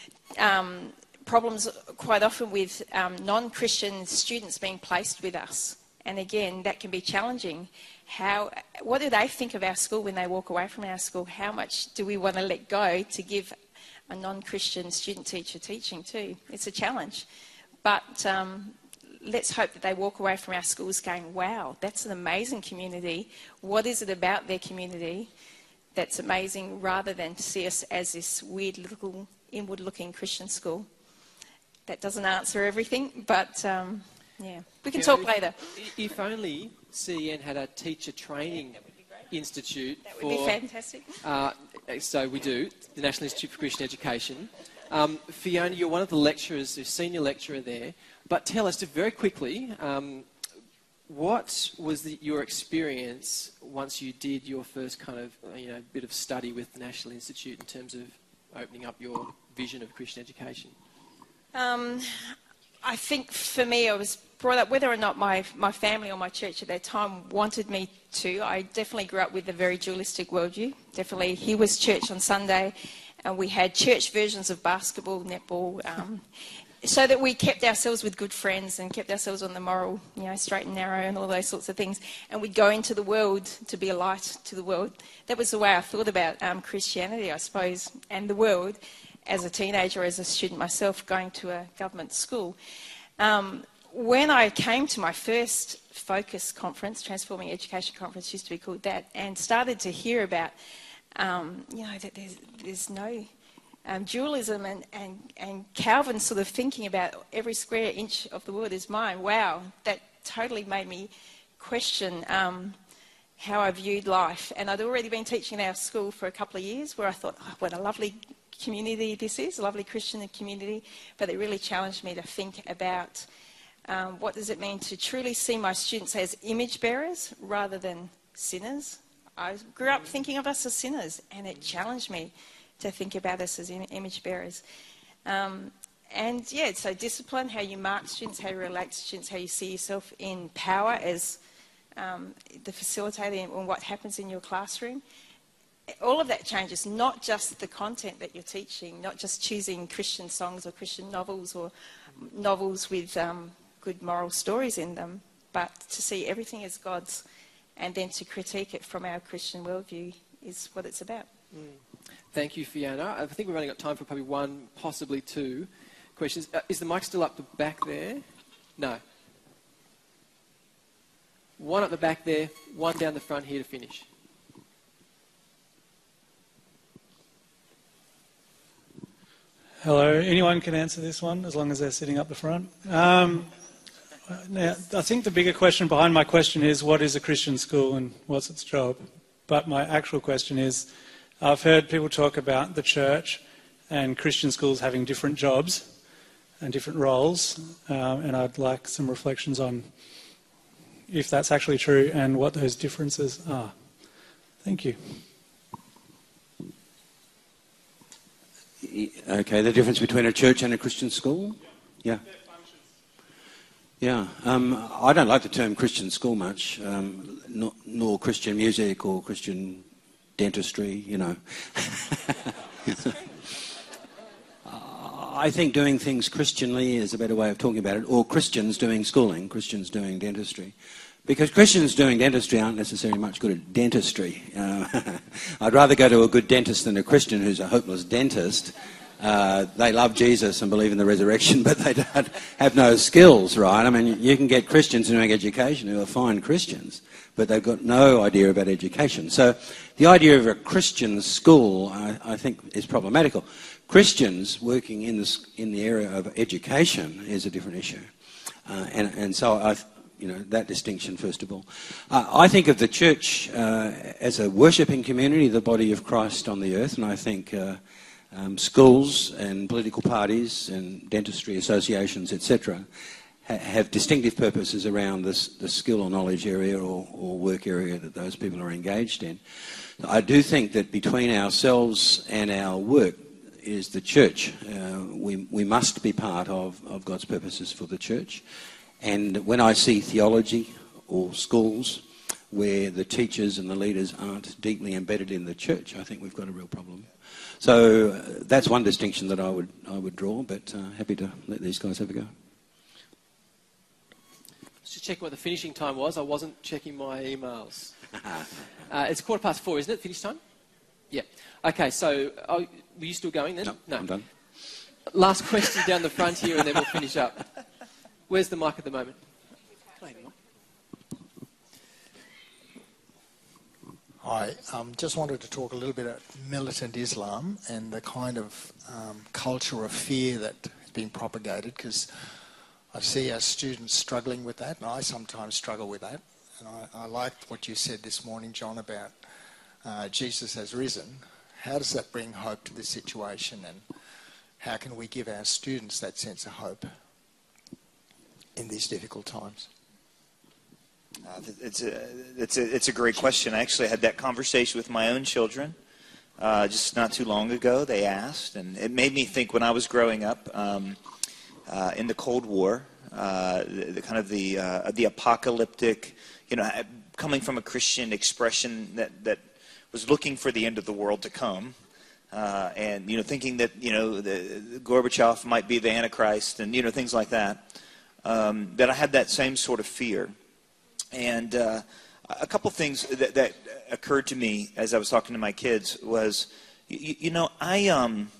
E: um, problems quite often with um, non-Christian students being placed with us. And again, that can be challenging. How, what do they think of our school when they walk away from our school? How much do we want to let go to give a non-Christian student teacher teaching too? It's a challenge. But um, let's hope that they walk away from our schools going, wow, that's an amazing community. What is it about their community that's amazing, rather than to see us as this weird little inward-looking Christian school? That doesn't answer everything, but um, yeah, we can yeah, talk
B: if,
E: later.
B: If only C E N had a teacher training institute.
E: That would
B: for,
E: be fantastic.
B: Uh, so we do, the National Institute for Christian Education. Um, Fiona, you're one of the lecturers, the senior lecturer there, but tell us just very quickly, um, what was the, your experience once you did your first kind of, you know, bit of study with the National Institute in terms of opening up your vision of Christian education? Um,
E: I think for me, I was brought up, whether or not my, my family or my church at that time wanted me to, I definitely grew up with a very dualistic worldview. Definitely, here was church on Sunday, and we had church versions of basketball, netball, um, so that we kept ourselves with good friends and kept ourselves on the moral, you know, straight and narrow and all those sorts of things. And we'd go into the world to be a light to the world. That was the way I thought about um, Christianity, I suppose, and the world. As a teenager, as a student myself, going to a government school. Um, when I came to my first Focus conference, Transforming Education Conference used to be called that, and started to hear about, um, you know, that there's, there's no um, dualism, and, and, and Calvin sort of thinking about every square inch of the world is mine. Wow, that totally made me question um, how I viewed life. And I'd already been teaching in our school for a couple of years, where I thought, oh, what a lovely community this is, a lovely Christian community, but it really challenged me to think about Um, what does it mean to truly see my students as image bearers rather than sinners? I grew up thinking of us as sinners, and it challenged me to think about us as im- image bearers. Um, and yeah, so discipline, how you mark students, how you relate to students, how you see yourself in power as um, the facilitator and what happens in your classroom. All of that changes, not just the content that you're teaching, not just choosing Christian songs or Christian novels or novels with um, good moral stories in them, but to see everything as God's and then to critique it from our Christian worldview is what it's about.
B: Mm. Thank you, Fiona. I think we've only got time for probably one, possibly two questions. Uh, is the mic still up the back there? No. One at the back there, one down the front here to finish.
N: Hello, anyone can answer this one as long as they're sitting up the front. Um, now, I think the bigger question behind my question is, what is a Christian school and what's its job? But my actual question is, I've heard people talk about the church and Christian schools having different jobs and different roles, um, and I'd like some reflections on if that's actually true and what those differences are. Thank you.
C: Okay, the difference between a church and a Christian school? Yeah. Yeah, um, I don't like the term Christian school much, um, nor, nor Christian music or Christian dentistry, you know. I think doing things Christianly is a better way of talking about it, or Christians doing schooling, Christians doing dentistry. Because Christians doing dentistry aren't necessarily much good at dentistry. Uh, I'd rather go to a good dentist than a Christian who's a hopeless dentist. Uh, they love Jesus and believe in the resurrection, but they don't have no skills, right? I mean, you can get Christians doing education who are fine Christians, but they've got no idea about education. So the idea of a Christian school, I, I think, is problematical. Christians working in, this, in the area of education is a different issue. Uh, and, and so I... You know, that distinction, first of all. Uh, I think of the church uh, as a worshipping community, the body of Christ on the earth, and I think uh, um, schools and political parties and dentistry associations, et cetera, ha- have distinctive purposes around this, the skill or knowledge area or, or work area that those people are engaged in. I do think that between ourselves and our work is the church. Uh, we, we must be part of, of God's purposes for the church. And when I see theology or schools where the teachers and the leaders aren't deeply embedded in the church, I think we've got a real problem. So uh, that's one distinction that I would I would draw, but uh, happy to let these guys have a go.
B: Let's just check what the finishing time was. I wasn't checking my emails. uh, it's quarter past four, isn't it? Finish time? Yeah. Okay, so oh, were you still going then?
C: No,
B: no,
C: I'm done.
B: Last question down the front here and then we'll finish up. Where's the mic at the moment?
O: I um, just wanted to talk a little bit about militant Islam and the kind of um, culture of fear that has been propagated, because I see our students struggling with that, and I sometimes struggle with that. And I, I liked what you said this morning, John, about uh, Jesus has risen. How does that bring hope to this situation, and how can we give our students that sense of hope in these difficult times?
D: Uh, it's, a, it's, a, it's a great question. I actually had that conversation with my own children uh, just not too long ago. They asked, and it made me think when I was growing up um, uh, in the Cold War, uh, the, the kind of the uh, the apocalyptic, you know, coming from a Christian expression that, that was looking for the end of the world to come. Uh, and, you know, thinking that, you know, the, the Gorbachev might be the Antichrist and, you know, things like that, um, that I had that same sort of fear. And uh, a couple things that, that occurred to me as I was talking to my kids was, you, you know, I, um,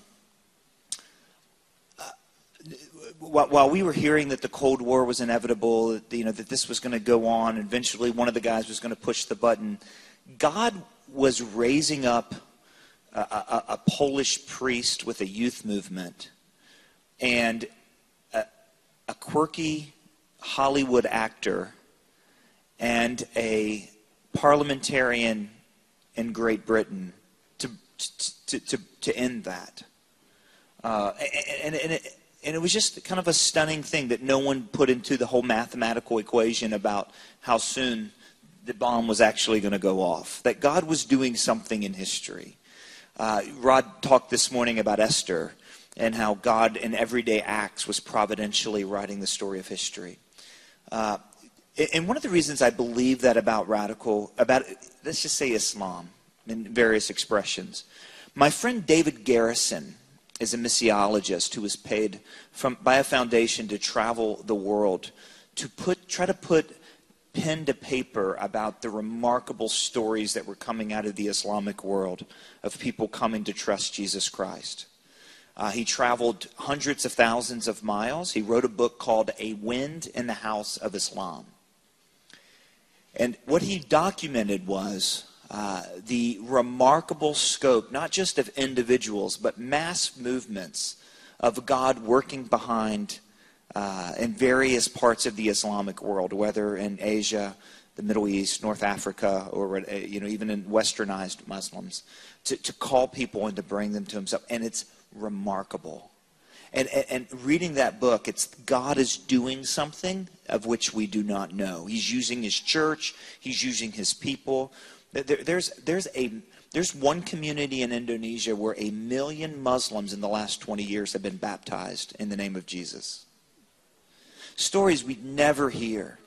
D: uh, while, while we were hearing that the Cold War was inevitable, that, you know, that this was going to go on, eventually one of the guys was going to push the button, God was raising up a, a, a Polish priest with a youth movement and a, a quirky Hollywood actor and a parliamentarian in Great Britain to to to, to end that. Uh, and and, and it, and it was just kind of a stunning thing that no one put into the whole mathematical equation about how soon the bomb was actually going to go off, that God was doing something in history. Uh, Rod talked this morning about Esther and how God in everyday acts was providentially writing the story of history. Uh, and one of the reasons I believe that about radical, about, let's just say Islam in various expressions. My friend David Garrison is a missiologist who was paid from, by a foundation to travel the world to put, try to put pen to paper about the remarkable stories that were coming out of the Islamic world of people coming to trust Jesus Christ. Uh, he traveled hundreds of thousands of miles. He wrote a book called A Wind in the House of Islam. And what he documented was uh, the remarkable scope, not just of individuals, but mass movements of God working behind uh, in various parts of the Islamic world, whether in Asia, the Middle East, North Africa, or you know, even in westernized Muslims, to, to call people and to bring them to himself. And it's remarkable. And, and, and reading that book, it's God is doing something of which we do not know. He's using his church. He's using his people. There, there's, there's, a, there's one community in Indonesia where a million Muslims in the last twenty years have been baptized in the name of Jesus. Stories we'd never hear.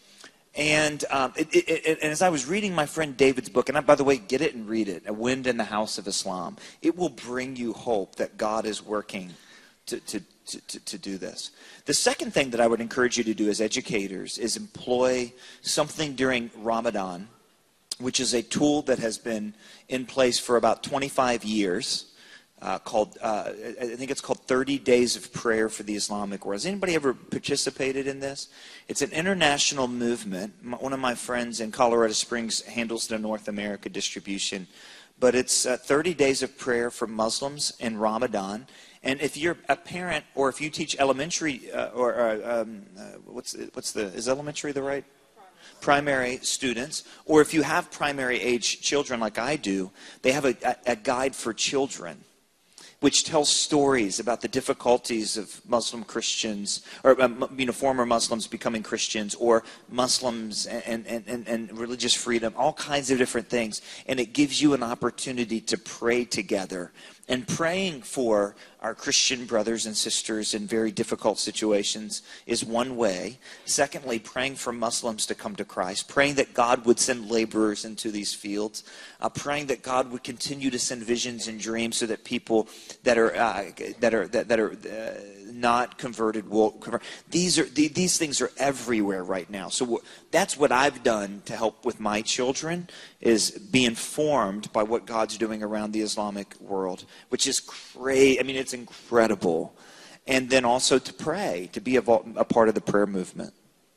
D: And, um, it, it, it, and as I was reading my friend David's book, and I, by the way, get it and read it, A Wind in the House of Islam, it will bring you hope that God is working to, to, to, to do this. The second thing that I would encourage you to do as educators is employ something during Ramadan, which is a tool that has been in place for about twenty-five years. Uh, called, uh, I think it's called thirty days of Prayer for the Islamic World. Has anybody ever participated in this? It's an international movement. One of my friends in Colorado Springs handles the North America distribution. But it's uh, thirty days of prayer for Muslims in Ramadan. And if you're a parent or if you teach elementary, uh, or uh, um, uh, what's, what's the, is elementary the right? Primary students, or if you have primary age children like I do, they have a, a, a guide for children, which tells stories about the difficulties of Muslim Christians, or um, you know, former Muslims becoming Christians, or Muslims and, and, and, and religious freedom, all kinds of different things. And it gives you an opportunity to pray together. And praying for our Christian brothers and sisters in very difficult situations is one way. Secondly, praying for Muslims to come to Christ, praying that God would send laborers into these fields, uh, praying that God would continue to send visions and dreams so that people that are uh, that are that, that are uh, not converted will convert. These are these things are everywhere right now. So that's what I've done to help with my children, is be informed by what God's doing around the Islamic world, which is great. I mean, it's incredible. And then also to pray, to be a, a part of the prayer movement.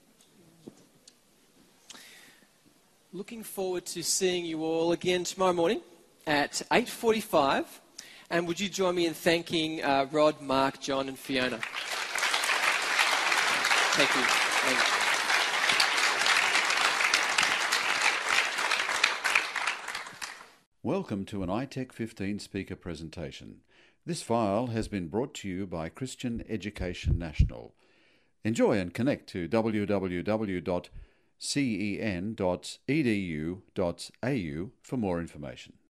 B: Looking forward to seeing you all again tomorrow morning at eight forty-five. And would you join me in thanking uh, Rod, Mark, John, and Fiona? Thank you. Thank you.
A: Welcome to an I TEC fifteen speaker presentation. This file has been brought to you by Christian Education National. Enjoy and connect to w w w dot c e n dot e d u dot a u for more information.